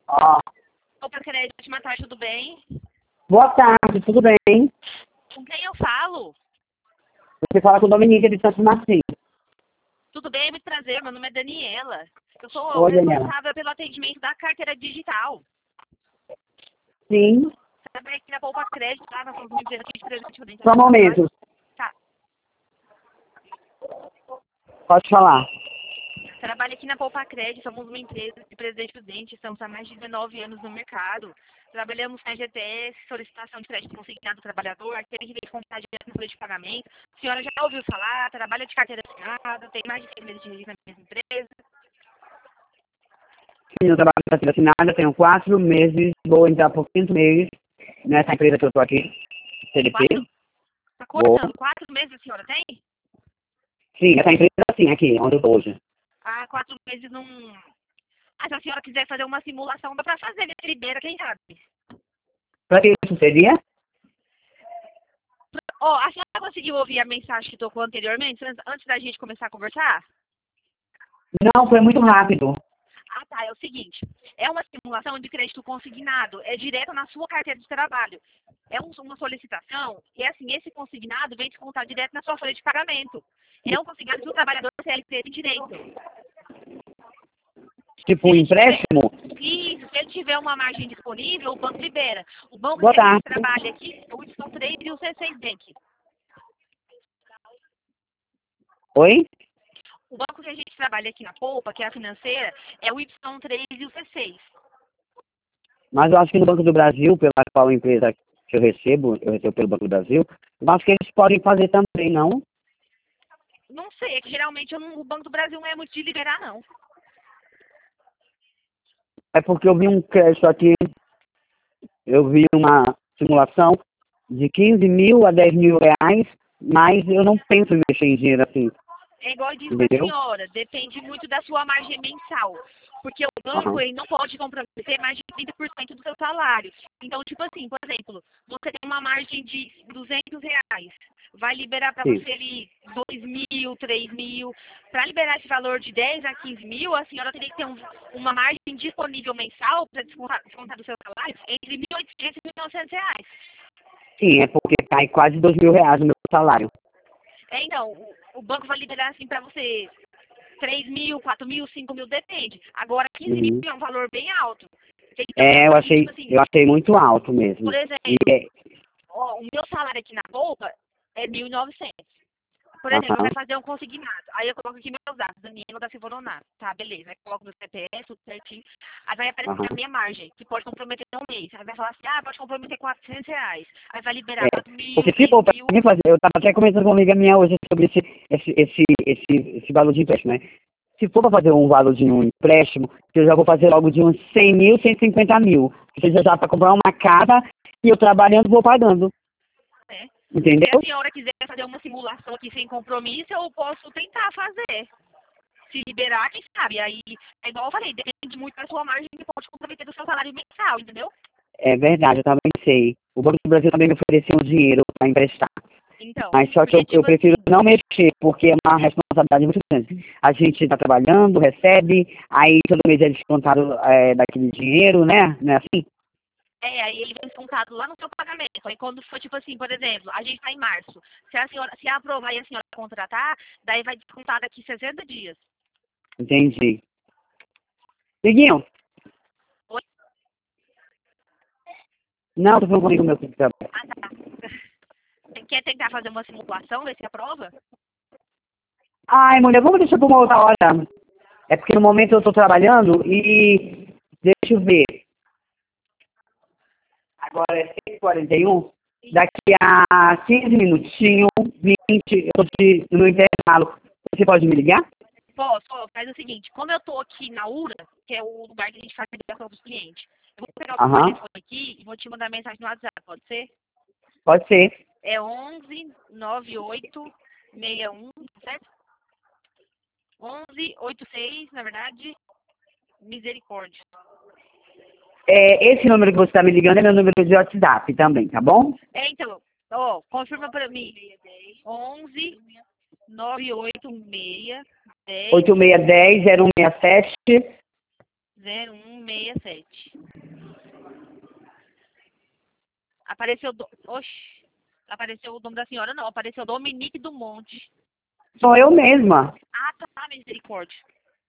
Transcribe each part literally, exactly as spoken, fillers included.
Ó, Opa, Crédito, ótima tarde, tudo bem? boa tarde, tudo bem? Com quem eu falo? Você fala com Dominica de Santos Martins. Tudo bem, muito prazer, meu nome é Daniela. Eu sou Oi, Daniela. responsável pelo atendimento da carteira digital. Sim, Trabalho aqui na Poupa Crédito, tá? Nós somos uma empresa aqui de presente dentro só um momento, Tá. pode falar. Trabalho aqui na Poupa Crédito, somos uma empresa de presente estudante, estamos há mais de dezenove anos no mercado. Trabalhamos com a G T S, solicitação de crédito consignado do trabalhador, aquele que veio comprar direto no folha de pagamento. A senhora já ouviu falar, trabalha de carteira assinada, tem mais de seis meses de registro na mesma empresa. Sim, eu trabalho para ser assinada, tenho quatro meses, vou entrar por quinto mês nessa empresa que eu estou aqui, C D P. Quatro, tá Vou. cortando, quatro meses a senhora tem? Sim, essa empresa assim, aqui, onde eu estou hoje. Ah, quatro meses não... Ah, se a senhora quiser fazer uma simulação, dá pra fazer, né? Libera, quem sabe? Para que isso seria? Ó, a senhora conseguiu ouvir a mensagem que tocou anteriormente, antes antes da gente começar a conversar? Não, foi muito rápido. Ah, tá. É o seguinte. É uma simulação de crédito consignado. É direto na sua carteira de trabalho. É um- uma solicitação e, assim, esse consignado vem descontar direto na sua folha de pagamento. É um consignado que o trabalhador C L T tem direito. Tipo um empréstimo? Isso, se ele tiver uma margem disponível, o banco libera. O banco Boa que a gente tarde. trabalha aqui é o Y três e o C seis Bank. Oi? O banco que a gente trabalha aqui na Poupa, que é a financeira, é o Y três e o C seis. Mas eu acho que no Banco do Brasil, pela qual empresa que eu recebo, eu recebo pelo Banco do Brasil, eu acho que eles podem fazer também, não? Não sei, é que geralmente eu não- o Banco do Brasil não é muito de liberar, não. É porque eu vi um crédito aqui, eu vi uma simulação de quinze mil a dez mil reais, mas eu não penso em mexer em dinheiro assim, É igual eu disse para a entendeu? senhora, depende muito da sua margem mensal. Porque o banco Aham. ele não pode comprometer mais de trinta por cento do seu salário. Então, tipo assim, por exemplo, você tem uma margem de duzentos reais. Vai liberar para Sim. você ali dois mil, três mil. Para liberar esse valor de dez a quinze mil, a senhora teria que ter um- uma margem disponível mensal para descontar, descontar do seu salário entre mil e oitocentos e mil e novecentos reais. Sim, é porque cai quase dois mil reais no meu salário. É, então, o, o banco vai liberar assim para você três mil, quatro mil, cinco mil, depende. Agora, quinze mil Uhum. é um valor bem alto. Tem que ter É, eu uma, achei, tipo assim, eu achei muito alto por mesmo. E exemplo, é, ó, o meu salário aqui na Poupa é mil e novecentos. Por exemplo, aham, vai fazer um consignado. Aí eu coloco aqui meus dados, Daniela da Silva Donato. Tá, beleza. Aí coloco meu C P F, tudo certinho. Aí vai aparecer aham. a minha margem, que pode comprometer um mês. Aí vai falar assim, ah, pode comprometer quatrocentos reais. Aí vai liberar É, quatro mil, porque se três for para mil. mim fazer, eu estava até conversando com uma amiga minha hoje sobre esse, esse, esse, esse, esse valor de empréstimo, né? Se for para fazer um valor de um empréstimo, eu já vou fazer logo de uns cem mil, cento e cinquenta mil. Ou seja, já para comprar uma casa e eu trabalhando vou pagando. Né? Se a Entendeu? senhora quiser fazer uma simulação aqui sem compromisso, eu posso tentar fazer. Se liberar, quem sabe? Aí, é igual eu falei, depende muito da sua margem que pode comprometer do seu salário mensal, entendeu? É verdade, eu também sei. O Banco do Brasil também me ofereceu um dinheiro para emprestar. Então, Mas só que eu, porque, eu tipo prefiro assim, não mexer, porque é uma responsabilidade muito grande. A gente está trabalhando, recebe, aí todo mês é descontado é, daquele dinheiro, né? Não é assim? é, aí ele vem descontado lá no seu pagamento. Aí quando for, tipo assim, por exemplo, a gente tá em março. Se a senhora, se aprovar e a senhora contratar, daí vai descontar daqui sessenta dias. Entendi. Diguinho, Oi? não, tô falando comigo meu filho. Tá bom. Ah, tá. Você quer tentar fazer uma simulação, ver se aprova? Ai, mulher, vamos deixar para uma outra hora. É porque no momento eu estou trabalhando e deixa eu ver. Agora é seis e quarenta e um. Daqui a quinze minutinhos, vinte, eu estou no intervalo. Você pode me ligar? Posso, ó, faz o seguinte, como eu tô aqui na URA, que é o lugar que a gente faz a ligação dos clientes, eu vou pegar o seu Aham, telefone aqui e vou te mandar mensagem no WhatsApp, pode ser? pode ser. É onze nove oito seis um, certo? onze oitenta e seis, na verdade, misericórdia. É, esse número que você está me ligando é meu número de WhatsApp também, tá bom? É, então, ó, confirma pra mim. onze nove oito seis dez oito seis um zero zero um seis sete zero um seis sete. Apareceu... Do... Oxi. Apareceu o nome da senhora, não. Apareceu Dominique do Monte. Sou eu mesma. Ah, tá. Misericórdia.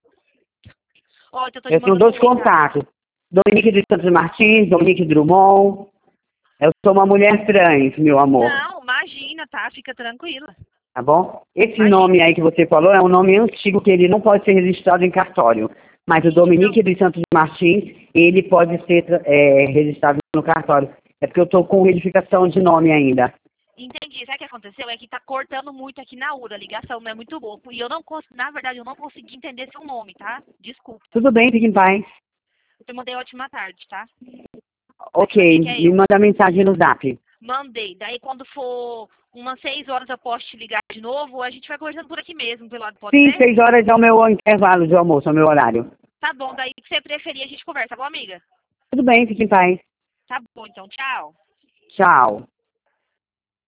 Ó, então eu tô te Eu tenho mandando dois um recado. contatos. Dominique de Santos Martins, Dominique Drummond. Eu sou uma mulher trans, meu amor. Não, imagina, tá? Fica tranquila. Tá bom? Esse Imagina. nome aí que você falou é um nome antigo que ele não pode ser registrado em cartório. Mas o Dominique de Santos Martins, ele pode ser é, registrado no cartório. É porque eu estou com verificação de nome ainda. Entendi. Sabe o que aconteceu? É que tá cortando muito aqui na U R A, a ligação não é muito boa. E eu não consigo, na verdade, eu não consegui entender seu nome, tá? Desculpa. Tudo bem, fique em paz. Eu te mandei ótima tarde, tá? Ok, Que é me eu. manda mensagem no zap. Mandei. Daí quando for umas seis horas eu posso te ligar de novo, a gente vai conversando por aqui mesmo, pelo lado, pode Sim, ser? seis horas é o meu intervalo de almoço, é o meu horário. Tá bom, daí que você preferir a gente conversa, tá bom, amiga? Tudo bem, fique em paz. Tá bom, então, tchau. Tchau.